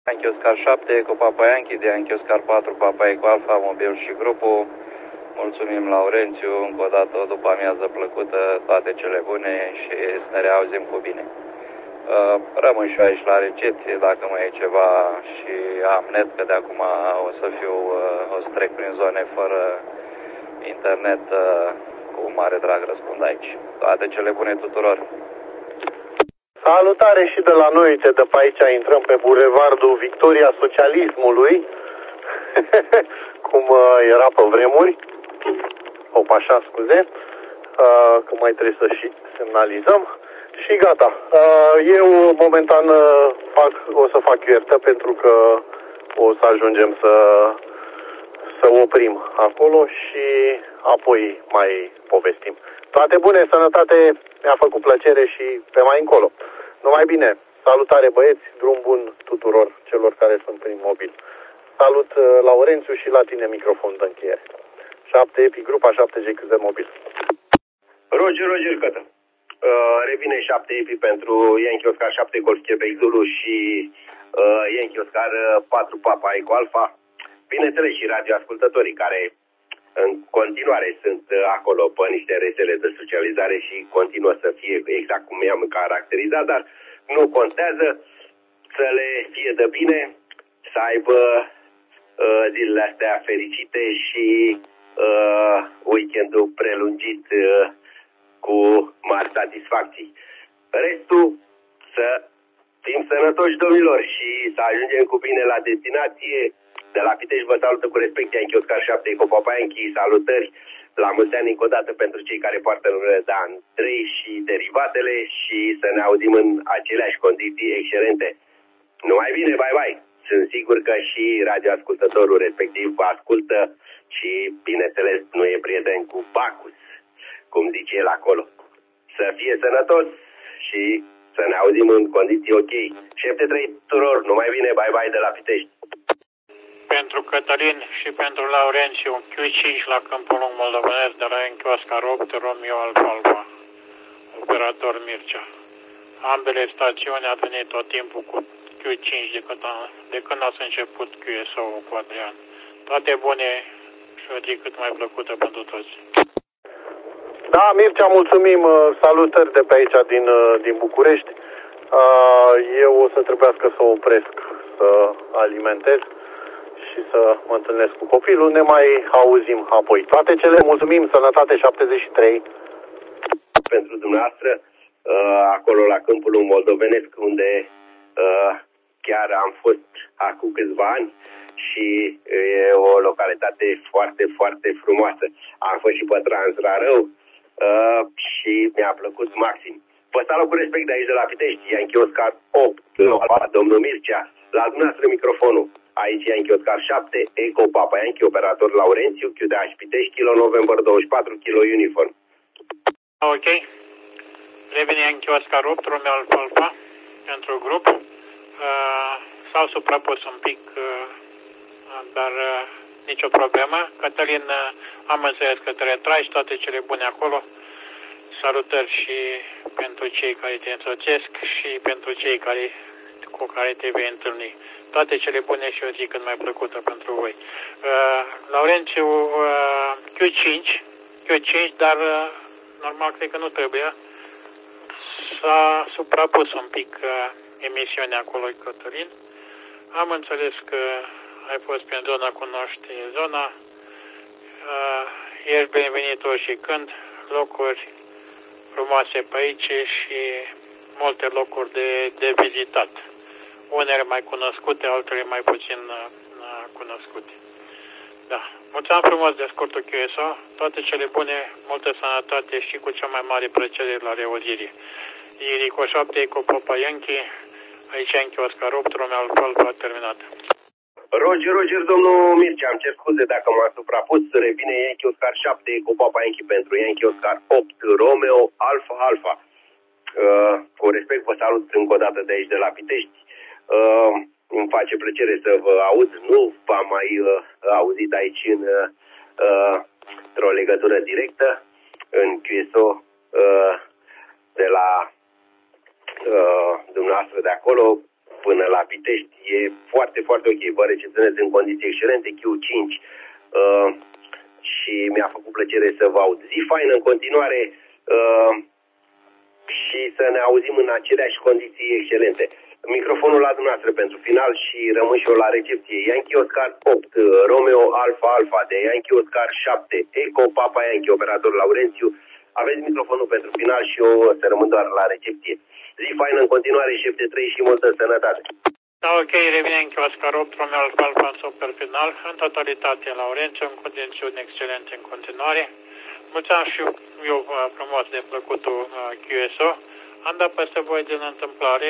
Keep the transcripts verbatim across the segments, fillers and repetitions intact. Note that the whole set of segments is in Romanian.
Yankee Oscar șapte cu Papa Yankee, de Yankee Oscar patru, Papa Eco Alpha, mobil și grupul. Mulțumim, Laurențiu, încă o dată o după amiază plăcută, toate cele bune și să ne reauzim cu bine. Uh, rămân și eu aici la recepție, dacă mai e ceva și am net, că de acum o să fiu, uh, o să trec prin zone fără internet, uh, cu mare drag răspund aici. Toate cele bune tuturor! Salutare și de la noi, uite, de pe aici intrăm pe bulevardul Victoria Socialismului, cum uh, era pe vremuri, o așa, scuze, uh, că mai trebuie să și semnalizăm și gata. Uh, eu momentan uh, fac, o să fac iertă pentru că o să ajungem să, să oprim acolo și apoi mai povestim. Toate bune, sănătate, mi-a făcut plăcere și pe mai încolo. Numai bine, salutare băieți, drum bun tuturor celor care sunt prin mobil. Salut Laurențiu și la tine microfon de încheiere. șapte Epi, grupa șapte G Q Z mobil. Roger, Roger, Cătă. Uh, revine șapte Epi pentru Yankee Oscar șapte Golf Quebec Zulu și uh, Yankee Oscar patru Papa Eco Alpha. Bineînțeles și radioascultătorii care în continuare sunt acolo pe niște rețele de socializare și continuă să fie exact cum i-am caracterizat, dar nu contează, să le fie de bine, să aibă uh, zilele astea fericite și uh, weekendul prelungit uh, cu mari satisfacții. Restul, să fim sănătoși, domnilor, și să ajungem cu bine la destinație. De la Pitești vă salută cu respect Yankee Oscar șapte cu Papa Yankee, salutări, la mulți ani încă o dată pentru cei care poartă numele de Andrei și derivatele și să ne auzim în aceleași condiții excelente. Numai bine, bye bye! Sunt sigur că și radioascultătorul respectiv vă ascultă și, bineînțeles, nu e prieten cu Bacus, cum zice el acolo. Să fie sănătos și să ne auzim în condiții ok. șapte trei tuturor, numai bine, bye bye de la Pitești! Pentru Cătălin și pentru Laurențiu, Q cinci la Câmpul Lung Moldovenesc de la Yankee Oscar opt, Romeo Alfa Alfa, operator Mircea. Ambele stațiuni a venit tot timpul cu Q cinci de când, a, de când a început Q S O-ul cu Adrian. Toate bune și o zi cât mai plăcută pentru toți. Da, Mircea, mulțumim, salutări de pe aici din, din București. Eu o să trebuiască să opresc să alimentez și să mă întâlnesc cu copilul. Ne mai auzim apoi. Toate cele, mulțumim, sănătate șaptezeci și trei. Pentru dumneavoastră, acolo la Câmpul Lung Moldovenesc, unde chiar am fost acum câțiva ani și e o localitate foarte, foarte frumoasă. Am fost și pe Transrarău și mi-a plăcut maxim. Vă salut cu respect de aici de la Pitești, Yankee Oscar opt, domnul Mircea, la dumneavoastră microfonul. Aici Yankee Oscar șapte, Eco Papa Yankee, operator Laurențiu, Q D H Pitești, Kilo November douăzeci și patru, Kilo Uniform. Ok. Revine Yankee Oscar opt, Romeo Alfa Alfa, pentru grup. Uh, s-au suprapus un pic, uh, dar uh, nicio problemă. Cătălin, uh, am înțeles că te retragi, toate cele bune acolo. Salutări și pentru cei care te însoțesc și pentru cei care, cu care te vei întâlni. Toate cele bune și o zi cât mai plăcută pentru voi. Uh, Laurențiu, uh, Q cinci, Q cinci, dar uh, normal cred că nu trebuie. S-a suprapus un pic uh, emisiunea acolo, Cătălin. Am înțeles că ai fost prin zona, cunoști zona. Uh, ești binevenit oricând, locuri frumoase pe aici și multe locuri de, de vizitat. Unele mai cunoscute, altele mai puțin uh, cunoscute. Da. Mulțumim frumos de scurtul Q S O, toate cele bune, multă sănătate și cu cea mai mare plăcere la reauzire. Irico șapte cu Papa Yankee, aici Yankee Oscar opt, Romeo Alfa Alfa, terminat. Roger, Roger, domnul Mircea, am cer scuze dacă m-am suprapus, revine Yankee Oscar șapte cu Papa Yankee pentru Yankee Oscar opt, Romeo Alfa Alfa. Uh, cu respect vă salut încă o dată de aici de la Pitești. Uh, îmi face plăcere să vă aud, nu v-am mai uh, auzit aici în, uh, într-o legătură directă în Q S O uh, de la uh, dumneavoastră de acolo. până la Pitești e foarte, foarte ok. Vă recepționez în condiții excelente, Q cinci uh, și mi-a făcut plăcere să vă aud. Zi faină în continuare uh, și să ne auzim în aceleași condiții excelente. Microfonul la dumneavoastră pentru final și rămân și eu la recepție. Yankee Oscar opt, Romeo Alfa Alfa de Yankee Oscar șapte, Eco Papa Yankee, operator Laurențiu. Aveți microfonul pentru final și eu să rămân doar la recepție. Zi faină în continuare, șef de trei și multă sănătate. Da, ok, revine în Oscar opt, Romeo Alfa Alfa în super final, în totalitate Laurențiu, în condiții excelente în continuare. Mulțumesc și eu frumos de plăcutul Q S O. Am dat peste voi din întâmplare.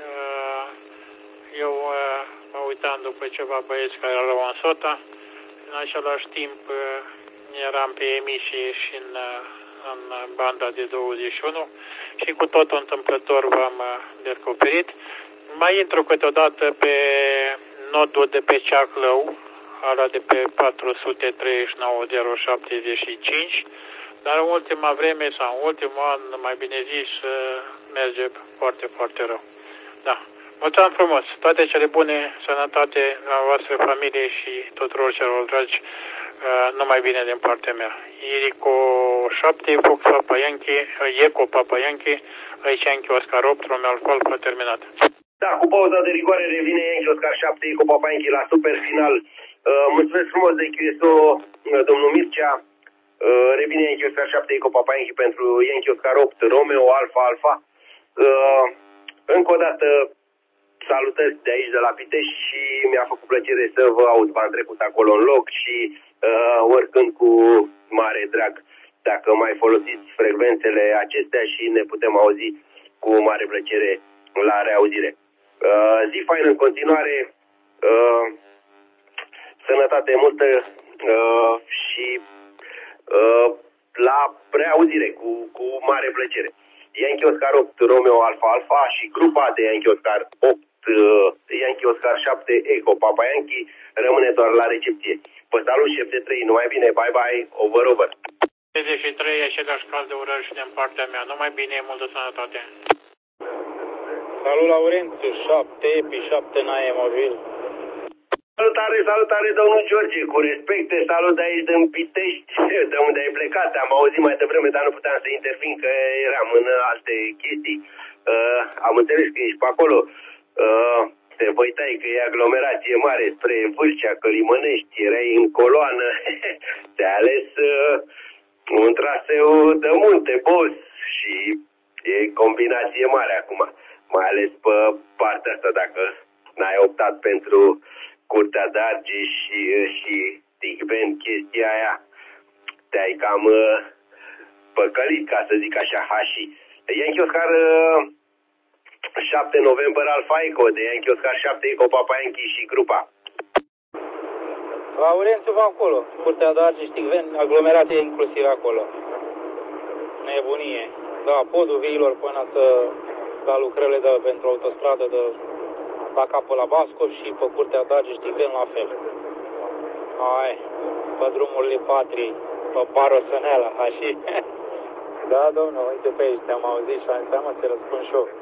Eu mă uitam după ceva băieți care erau în SOTA. În același timp eram pe emisie și în, în banda de douăzeci și unu și cu totul întâmplător v-am descoperit. Mai intru câteodată pe nodul de pe Ceaclău, ala de pe patru sute treizeci și nouă zero șaptezeci și cinci, dar în ultima vreme sau în ultimul an, mai bine zis, merge foarte, foarte rău. Da. Mulțumim frumos! Toate cele bune, sănătate la voastră familie și tuturor celor dragi, numai bine din partea mea. Irico șapte, Fox Papa Yankee, Eco Papa Yankee, aici Yankee Oscar opt, Romeo Alfa Alfa, terminat. Da, cu pauza de rigoare revine Yankee Oscar șapte, Eco Papa Yankee la super final. Uh, mulțumesc frumos de Q S O, domnul Mircea. Uh, revine Yankee Oscar șapte, Eco Papa Yankee pentru Yankee Oscar opt, Romeo Alfa Alfa. Uh, încă o dată salutări de aici, de la Pitești, și mi-a făcut plăcere să vă aud. V-am trecut acolo în loc și uh, oricând cu mare drag, dacă mai folosiți frecvențele acestea și ne putem auzi cu mare plăcere la reauzire. Uh, zi faină în continuare, uh, sănătate multă uh, și uh, la reauzire cu, cu mare plăcere. Yankee Oscar opt, Romeo Alfa Alfa și grupa de Yankee Oscar opt, uh, Yankee Oscar șapte, Eco Papa Yankee rămâne doar la recepție. Vă salut, șef de trei, numai bine, bye bye, over, over. treizeci și trei, același caz de urări și din partea mea, numai bine, multă sănătate. Salut, Laurențiu, șapte, Epi, șapte, Nae, mobil. Salutare, salutare, domnul George, cu respecte, salut de aici din Pitești, de unde ai plecat. Am auzit mai devreme, dar nu puteam să intervin, că eram în alte chestii. Uh, am înțeles că ești pe acolo. Uh, te băitai că e aglomerație mare spre Vâlcea, Călimănești, erai în coloană. Te-ai ales uh, un traseu de munte, boss, și e combinație mare acum. Mai ales pe partea asta, dacă n-ai optat pentru Curtea de Argeș și, și Ticben, chestia aia, te-ai cam uh, păcălit, ca să zic așa, hași. Yankee Oscar uh, șapte November Alfa Eco, de Yankee Oscar șapte, Eco Papa Yankee și grupa. Laurențiu va acolo, Curtea de Argeș, Ticben, aglomerație inclusiv acolo. Nebunie. Da, podul viilor până să la lucrările de, pentru autostradă de la capul la Bascov și pe Curtea de Argeș, Ticben la fel. Hai, pe drumurile patrii, pe Barosăneala, așa. Da, domnul, uite pe aici, te-am auzit și am zis, mă, să răspund și eu.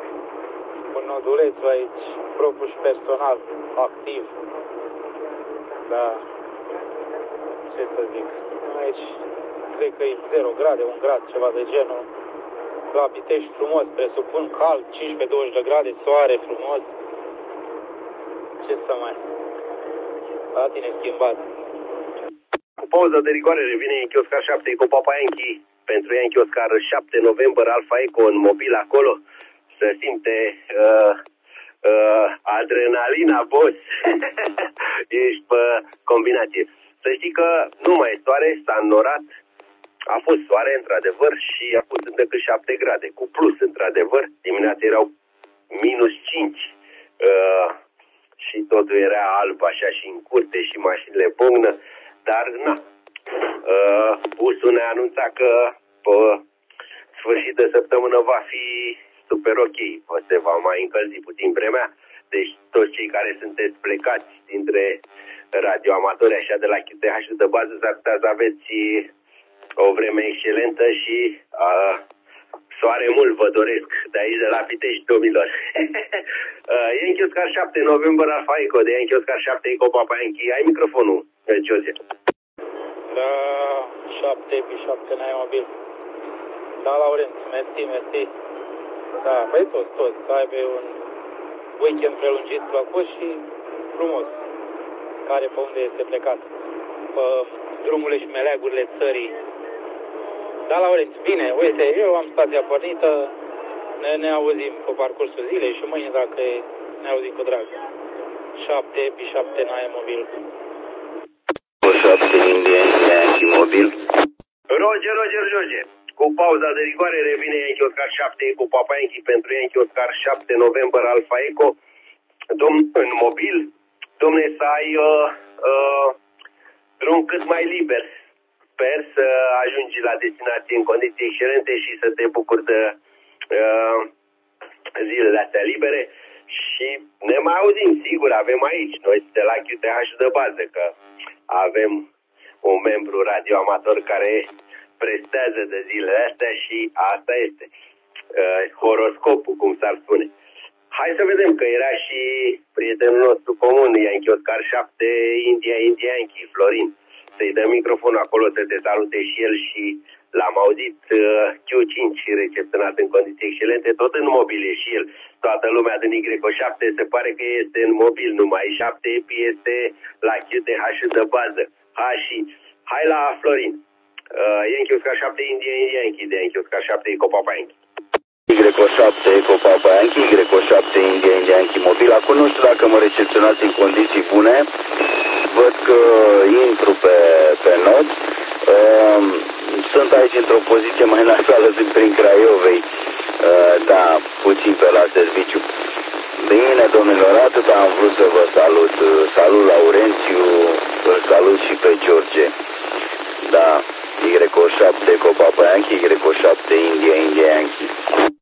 Un noduleț aici, propriu și personal, activ. Da, ce să zic, aici cred că e zero grade, un grad, ceva de genul. La Pitești frumos, presupun cald, cincisprezece douăzeci de grade, soare frumos. Ce să mai... La tine schimbat. Cu pauză de rigoare revine Yankee Oscar șapte, Eco Papa Yankee pentru Yankee Oscar șapte November Alfa Eco în mobil acolo. Se simte uh, uh, adrenalina, boss. Ești pe combinație. Să știi că nu mai e soare, s-a înnorat. A fost soare, într-adevăr, și a fost încă cât șapte grade, cu plus, într-adevăr. Dimineața erau minus cinci uh, și totul era alb așa și în curte și mașinile pumnă, dar na. Uh, busul ne anunța că pe sfârșit de săptămână va fi super ok, se va mai încălzi puțin vremea, deci toți cei care sunteți plecați dintre radioamatori așa de la Q T H de bază s-ar putea să aveți o vreme excelentă și uh, Soare mult vă doresc de aici, de la Pitești, domnilor. uh, Yankee Oscar șapte, November Alpha Echo, de Yankee Oscar șapte, Echo Papa Yankee. Ai microfonul, George. Da, șapte pe șapte, n-ai mobil. Da, Laurenț, mersi, mersi. Da, păi toți, toți, să aibă un weekend prelungit plăcut și frumos. Care pe unde este plecat. Pe drumurile și meleagurile țării. Da, Laurenț, bine, uite, eu am stația pornită, ne, ne auzim pe parcursul zilei și mâine dacă ne auzim cu drag. șapte pe șapte, n-ai mobil. șapte India, Yankee mobil. Roger, Roger, Roger. Cu pauza de rigoare revine Yankee Oscar șapte Echo Papa Yankee pentru Yankee Oscar șapte November Alpha Echo. Domn, în mobil, domne, să ai uh, uh, drum cât mai liber. Sper să ajungi la destinație în condiții excelente și să te bucuri de uh, zilele astea libere. Și ne mai auzim, sigur, avem aici, noi de la Q T H de bază, că avem un membru radioamator care prestează de zilele astea și asta este uh, horoscopul, cum s-ar spune. Hai să vedem că era și prietenul nostru comun, Yankee Oscar șapte, India, India Yankee, Florin. Să-i dăm microfonul acolo să te salute și el și l-am auzit uh, Q cinci recepționat în condiții excelente, tot în mobil e și el. Toată lumea din Y șapte se pare că este în mobil numai, șapte epi este la Q T H de bază. Ha și hai la Florin. Uh, Yankee Oscar șapte, India, India Yankee, de Yankee Oscar șapte, Eco Papa Yankee. Y șapte, Eco Papa Yankee, Y șapte, India, India Yankee mobil. Acum nu știu dacă mă recepționați în condiții bune. Văd că intru pe, pe not. Uh, sunt aici într-o poziție mai nasală, sunt prin Craiovei. Uh, da, puțin pe la serviciu. Bine, domnilor, atât am vrut să vă salut. Salut Laurențiu, îl salut și pe George. Da, Y șapte, Eco Papa Yankee, Y șapte, India, India Yankee.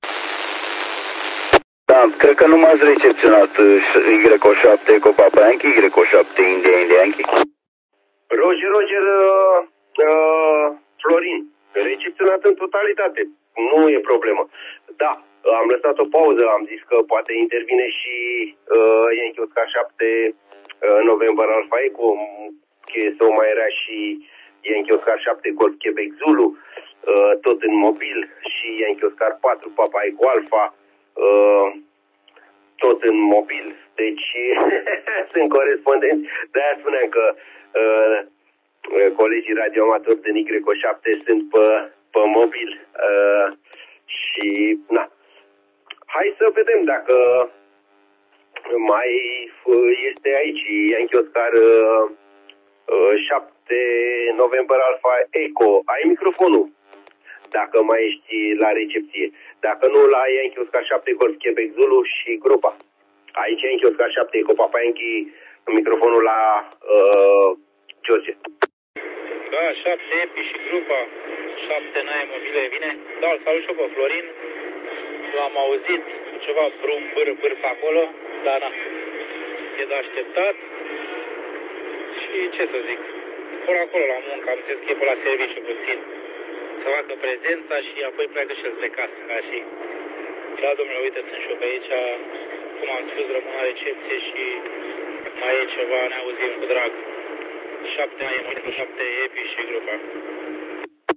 Da, cred că nu m-ați recepționat. Y șapte, Eco Papa Yankee, Y șapte, India, India Yankee. Roger, Roger, uh, uh, Florin, recepționat în totalitate. Nu e problemă. Da, am lăsat o pauză, am zis că poate intervine și uh, Yankee Oscar șapte, uh, November Alpha Echo, că mai era și Yankee Oscar șapte, Golf Quebec Zulu, uh, tot în mobil, și Yankee Oscar patru, Papa Echo Alpha, uh, tot în mobil. Deci sunt corespondenți, de-aia spuneam că uh, colegii radioamatori din Y șapte sunt pe, pe mobil uh, și na. Hai să vedem dacă mai este aici Yankee Oscar uh, șapte November Alpha Echo. Ai microfonul? Dacă mai ești la recepție. Dacă nu, la Yankee Oscar șapte Golf Quebec Zulu și grupa. Aici Yankee Oscar șapte Echo Papa Yankee, microfonul la uh, George. Da, șapte epi și grupa, șapte naie mobile, vine. Da, îl salut și pe Florin. L-am auzit ceva brum, bâr, bâr pe acolo, dar na, e de așteptat. Și ce să zic, până acolo la muncă, am zis că e pe la serviciu puțin. Să facă prezența și apoi pleacă și el spre casă, ca și... Da, domnule, uite, sunt și eu pe aici, cum am spus, rămân la recepție și mai e ceva, ne auzim cu drag. șapte naie mobile, șapte epi și grupa.